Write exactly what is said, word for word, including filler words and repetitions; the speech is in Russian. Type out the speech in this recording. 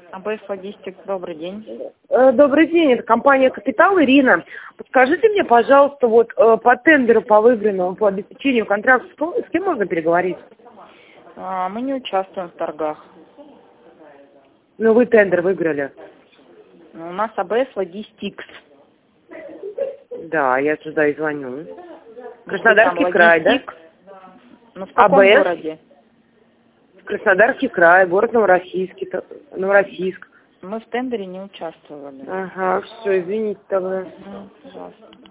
АБС Логистик, добрый день. Э, Добрый день, это компания «Капитал», Ирина. Подскажите мне, пожалуйста, вот э, по тендеру, по выигранному, по обеспечению контракта, с кем, с кем можно переговорить? А, мы не участвуем в торгах. Ну, вы тендер выиграли. У нас АБС Логистикс. Да, я сюда и звоню. Ну, Краснодарский там край, да? Логистик. Ну, в каком АБС? городе? Краснодарский край, город Новороссийский, то- Новороссийск. Мы в тендере не участвовали. Ага, все, извините тогда. Ну, пожалуйста.